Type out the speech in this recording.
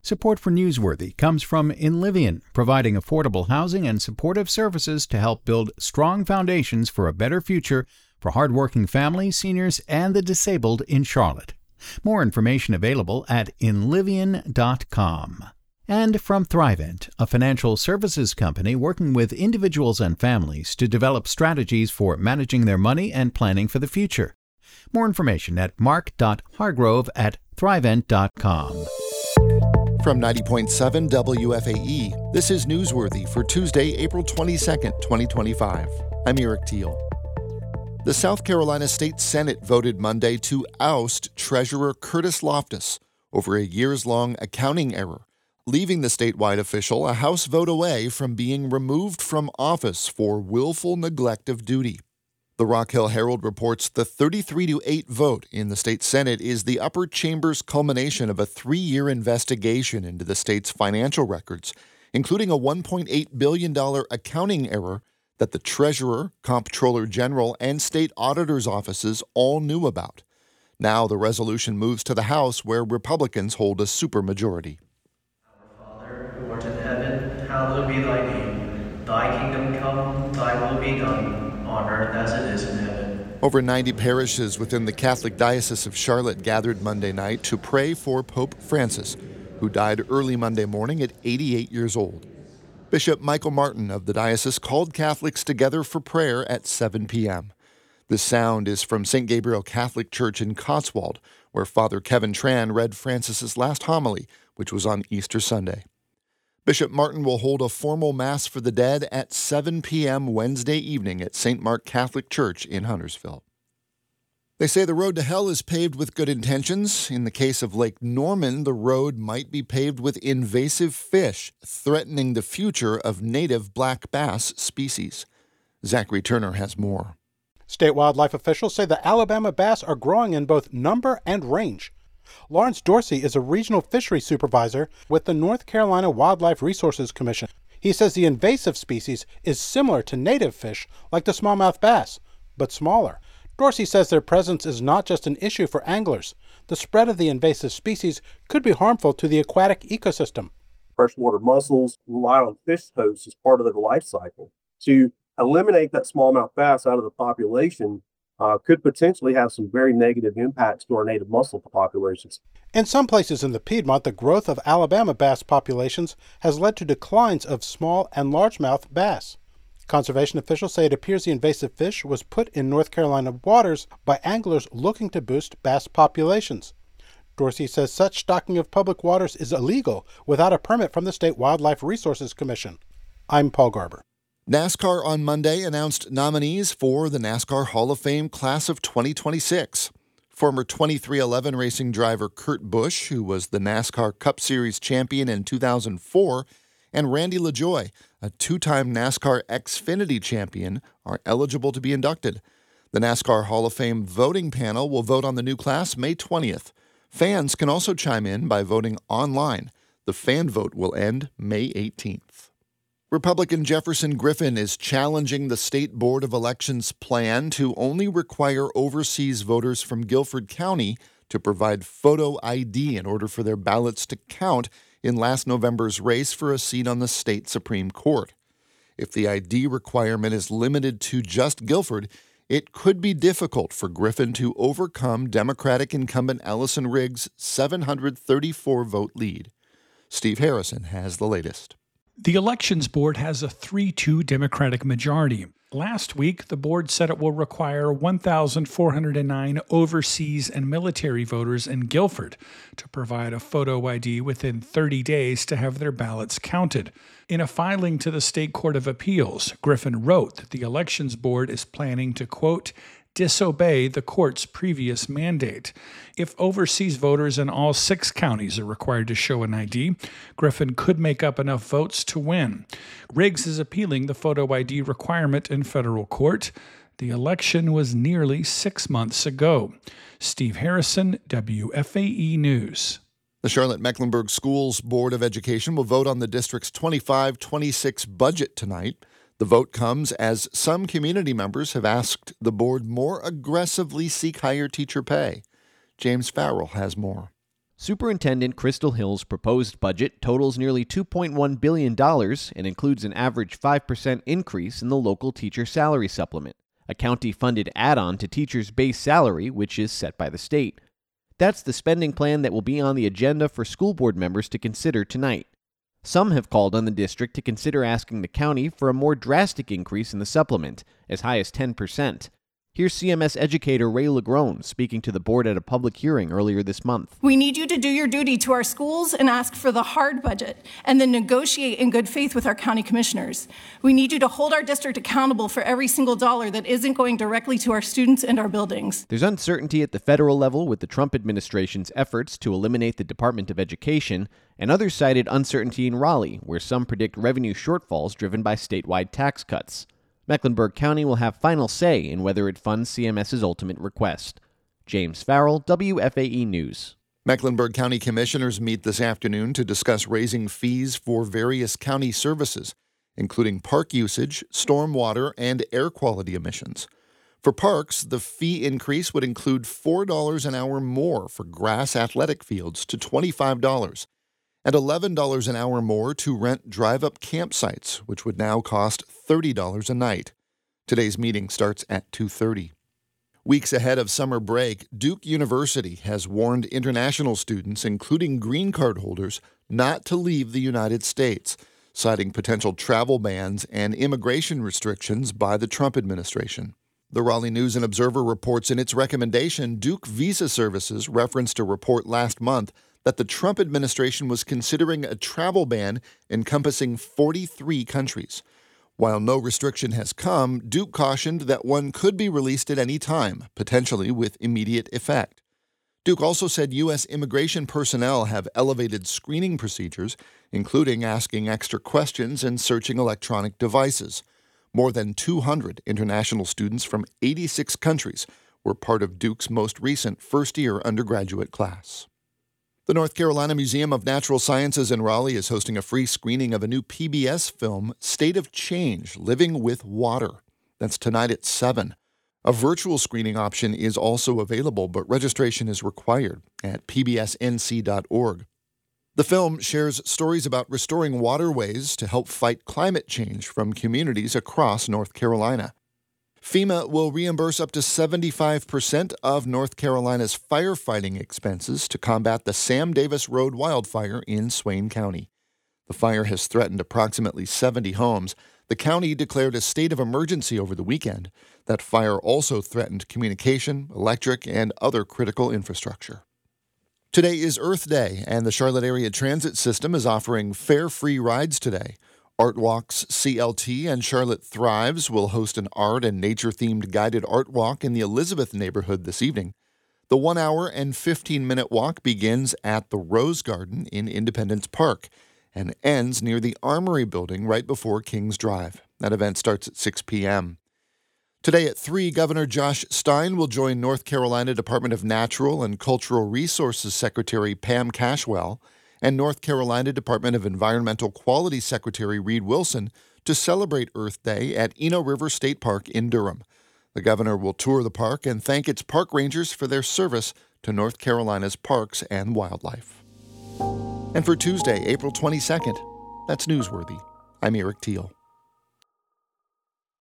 Support for Newsworthy comes from Inlivian, providing affordable housing and supportive services to help build strong foundations for a better future for hardworking families, seniors, and the disabled in Charlotte. More information available at inlivian.com. And from Thrivent, a financial services company working with individuals and families to develop strategies for managing their money and planning for the future. More information at mark.hargrove@thrivent.com. From 90.7 WFAE, this is Newsworthy for Tuesday, April 22nd, 2025. I'm Eric Teal. The South Carolina State Senate voted Monday to oust Treasurer Curtis Loftus over a years-long accounting error, leaving the statewide official a House vote away from being removed from office for willful neglect of duty. The Rock Hill Herald reports the 33-8 vote in the state Senate is the upper chamber's culmination of a 3-year investigation into the state's financial records, including a $1.8 billion accounting error that the Treasurer, Comptroller General, and state auditors' offices all knew about. Now the resolution moves to the House, where Republicans hold a supermajority. Our Father, who art in heaven, hallowed be thy name. Thy kingdom come, thy will be done, on earth as it is in heaven. Over 90 parishes within the Catholic Diocese of Charlotte gathered Monday night to pray for Pope Francis, who died early Monday morning at 88 years old. Bishop Michael Martin of the diocese called Catholics together for prayer at 7 p.m. The sound is from St. Gabriel Catholic Church in Cotswold, where Father Kevin Tran read Francis's last homily, which was on Easter Sunday. Bishop Martin will hold a formal Mass for the dead at 7 p.m. Wednesday evening at St. Mark Catholic Church in Huntersville. They say the road to hell is paved with good intentions. In the case of Lake Norman, the road might be paved with invasive fish threatening the future of native black bass species. Zachary Turner has more. State wildlife officials say the Alabama bass are growing in both number and range. Lawrence Dorsey is a regional fishery supervisor with the North Carolina Wildlife Resources Commission. He says the invasive species is similar to native fish like the smallmouth bass, but smaller. Dorsey says their presence is not just an issue for anglers. The spread of the invasive species could be harmful to the aquatic ecosystem. Freshwater mussels rely on fish hosts as part of their life cycle. To eliminate that smallmouth bass out of the population could potentially have some very negative impacts to our native mussel populations. In some places in the Piedmont, the growth of Alabama bass populations has led to declines of small and largemouth bass. Conservation officials say it appears the invasive fish was put in North Carolina waters by anglers looking to boost bass populations. Dorsey says such stocking of public waters is illegal without a permit from the State Wildlife Resources Commission. I'm Paul Garber. NASCAR on Monday announced nominees for the NASCAR Hall of Fame class of 2026. Former 23XI racing driver Kurt Busch, who was the NASCAR Cup Series champion in 2004, and Randy LaJoie, a 2-time NASCAR Xfinity champion, are eligible to be inducted. The NASCAR Hall of Fame voting panel will vote on the new class May 20th. Fans can also chime in by voting online. The fan vote will end May 18th. Republican Jefferson Griffin is challenging the State Board of Elections' plan to only require overseas voters from Guilford County to provide photo ID in order for their ballots to count in last November's race for a seat on the state Supreme Court. If the ID requirement is limited to just Guilford, it could be difficult for Griffin to overcome Democratic incumbent Ellison Riggs' 734-vote lead. Steve Harrison has the latest. The Elections Board has a 3-2 Democratic majority. Last week, the board said it will require 1,409 overseas and military voters in Guilford to provide a photo ID within 30 days to have their ballots counted. In a filing to the State Court of Appeals, Griffin wrote that the Elections Board is planning to, quote, disobey the court's previous mandate. If overseas voters in all 6 counties are required to show an ID, Griffin could make up enough votes to win. Riggs is appealing the photo ID requirement in federal court. The election was nearly 6 months ago. Steve Harrison, WFAE News. The Charlotte-Mecklenburg Schools Board of Education will vote on the district's 25-26 budget tonight. The vote comes as some community members have asked the board more aggressively seek higher teacher pay. James Farrell has more. Superintendent Crystal Hill's proposed budget totals nearly $2.1 billion and includes an average 5% increase in the local teacher salary supplement, a county-funded add-on to teachers' base salary, which is set by the state. That's the spending plan that will be on the agenda for school board members to consider tonight. Some have called on the district to consider asking the county for a more drastic increase in the supplement, as high as 10%. Here's CMS educator Ray Lagrone speaking to the board at a public hearing earlier this month. We need you to do your duty to our schools and ask for the hard budget, and then negotiate in good faith with our county commissioners. We need you to hold our district accountable for every single dollar that isn't going directly to our students and our buildings. There's uncertainty at the federal level with the Trump administration's efforts to eliminate the Department of Education, and others cited uncertainty in Raleigh, where some predict revenue shortfalls driven by statewide tax cuts. Mecklenburg County will have final say in whether it funds CMS's ultimate request. James Farrell, WFAE News. Mecklenburg County Commissioners meet this afternoon to discuss raising fees for various county services, including park usage, stormwater, and air quality emissions. For parks, the fee increase would include $4 an hour more for grass athletic fields to $25, and $11 an hour more to rent drive-up campsites, which would now cost $30 a night. Today's meeting starts at 2:30. Weeks ahead of summer break, Duke University has warned international students, including green card holders, not to leave the United States, citing potential travel bans and immigration restrictions by the Trump administration. The Raleigh News and Observer reports in its recommendation, Duke Visa Services referenced a report last month that the Trump administration was considering a travel ban encompassing 43 countries. While no restriction has come, Duke cautioned that one could be released at any time, potentially with immediate effect. Duke also said U.S. immigration personnel have elevated screening procedures, including asking extra questions and searching electronic devices. More than 200 international students from 86 countries were part of Duke's most recent first-year undergraduate class. The North Carolina Museum of Natural Sciences in Raleigh is hosting a free screening of a new PBS film, State of Change, Living with Water. That's tonight at 7. A virtual screening option is also available, but registration is required at pbsnc.org. The film shares stories about restoring waterways to help fight climate change from communities across North Carolina. FEMA will reimburse up to 75% of North Carolina's firefighting expenses to combat the Sam Davis Road wildfire in Swain County. The fire has threatened approximately 70 homes. The county declared a state of emergency over the weekend. That fire also threatened communication, electric, and other critical infrastructure. Today is Earth Day, and the Charlotte Area Transit System is offering fare-free rides today. Art Walks CLT and Charlotte Thrives will host an art and nature-themed guided art walk in the Elizabeth neighborhood this evening. The 1 hour and 15-minute walk begins at the Rose Garden in Independence Park and ends near the Armory Building right before Kings Drive. That event starts at 6 p.m. Today at 3, Governor Josh Stein will join North Carolina Department of Natural and Cultural Resources Secretary Pam Cashwell and North Carolina Department of Environmental Quality Secretary Reed Wilson to celebrate Earth Day at Eno River State Park in Durham. The governor will tour the park and thank its park rangers for their service to North Carolina's parks and wildlife. And for Tuesday, April 22nd, that's Newsworthy. I'm Eric Teal.